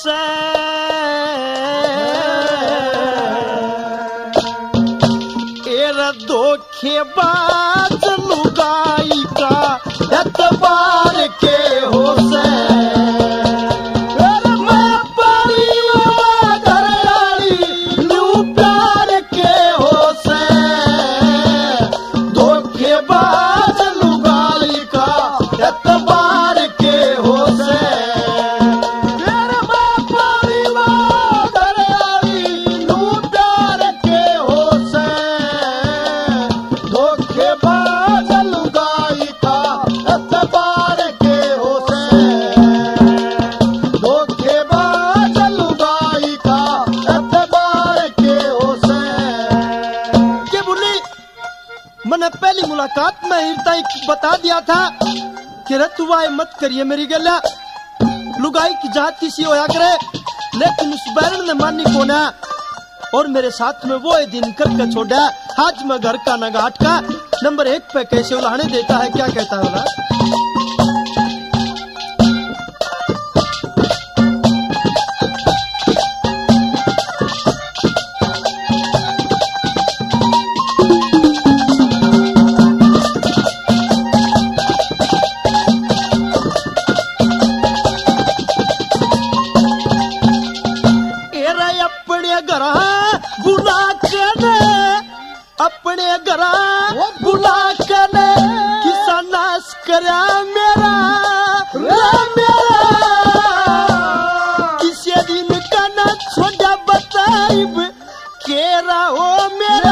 से एरा धोखेबाज लुगाई का एतबार के हो से पहली मुलाकात में हीरता बता दिया था कि रतुआ मत करिए मेरी गला लुगाई की जात किसी होया करे, लेकिन उस बैरन ने मानी कोना और मेरे साथ में वो दिन करके छोड़ा। आज मैं घर का न घाट का नंबर 1 पे कैसे उलाहने देता है, क्या कहता है बोला। अपने घरा बुला कर किसा नाश करा मेरा किसी दिन का ना छोड़ा बताइब केरा हो मेरा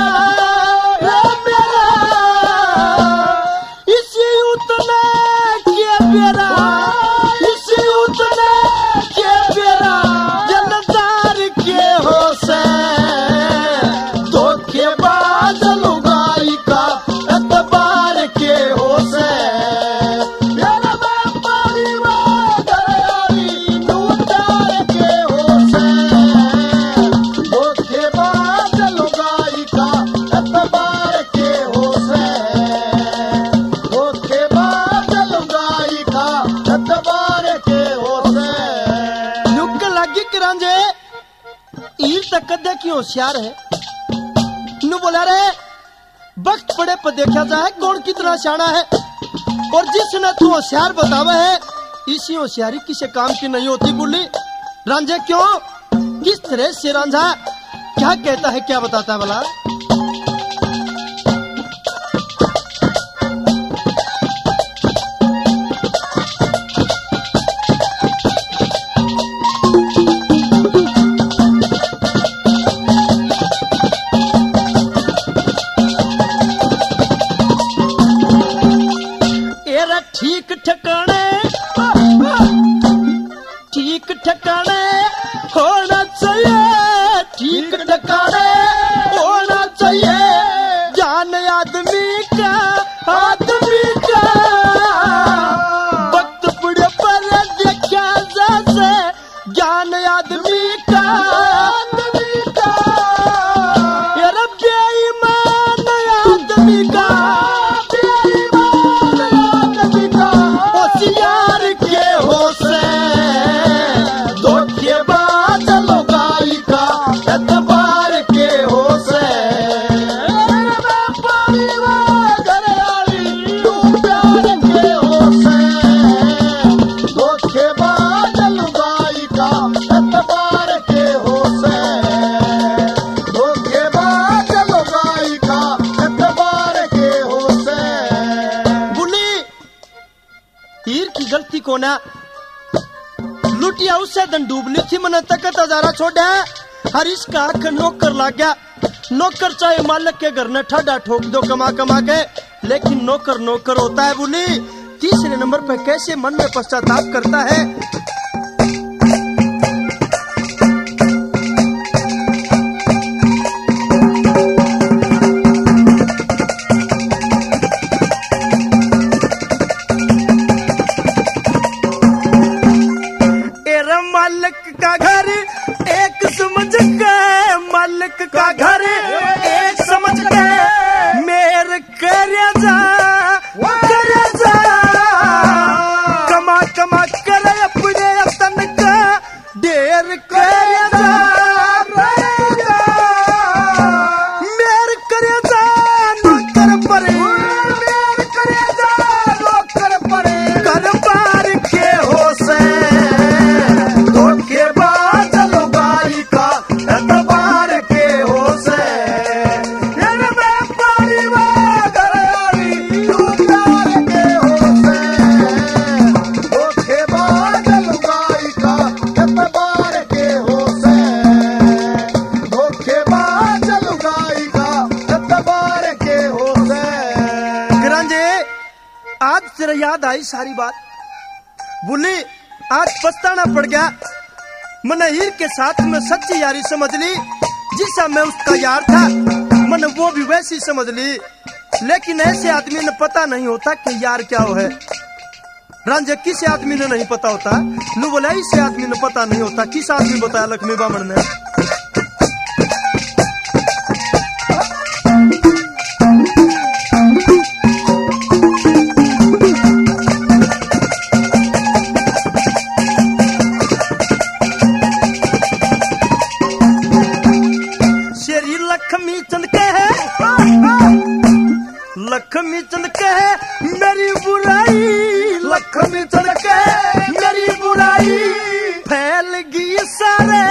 इसी उतना के मेरा इसी उतना के मेरा जनदार के हो से धोखेबाज लुगाई का एतबार के हो से मेरा बापारी वादरी नूतार के हो से धोखेबाज लुगाई का एतबार के हो से धोखेबाज लुगाई का एतबार के हो से नुक लगी किरांजे ईर तक कदे की होशियार है नु बोला रे वक्त पड़े पर देखा जाए कौन कितना सियाना है, और जिसने तू होशियार बतावा है इसी होशियारी किसी काम की नहीं होती। बोली रांझे क्यों किस तरह से रांझा क्या कहता है, क्या बताता है बोला। ठीक ठिकाने होना चाहिए, ठीक ठिकाने होना चाहिए जान आदमी का वक्त बुढ़े पर देखा जैसे ज्ञान आदमी का बेईमान आदमी का होशियार के हो से धोखेबाज लुगाई का एतबार के हो से प्यार के हो से धोखेबाज लुगाई का एतबार के हो से धोखेबाज लुगाई का एतबार के हो से। बुली हीर की गलती को ना लुटिया उससे दन डूबनी थी, मन तकत हजारा छोड़ा हर इसका आंख नौकर लाग गया। नौकर चाहे मालिक के घर ने ठाडा ठोक दो कमा कमा के, लेकिन नौकर नौकर होता है। बोली तीसरे नंबर पे कैसे मन में पश्चाताप करता है। मालिक का घर एक समझ के, मालिक का घर एक समझ के मेरे करे जा कमा कमा करे अपने तन का ढेर याद आई सारी बात। बोली आज पछताना पड़ गया, मैंने हीर के साथ में सच्ची यारी समझ ली, जिसा मैं उसका यार था मैंने वो भी वैसी समझ ली। लेकिन ऐसे आदमी ने पता नहीं होता कि यार क्या हो है। रांझे किस आदमी ने नहीं पता होता, नु बोला इस आदमी ने पता नहीं होता। किस आदमी बताया? लक्ष्मी बामन ने। लक्ष्मी चंद के है, लक्ष्मी चंद के है मेरी बुराई, लक्ष्मी चंद के मेरी बुराई फैल गई सारे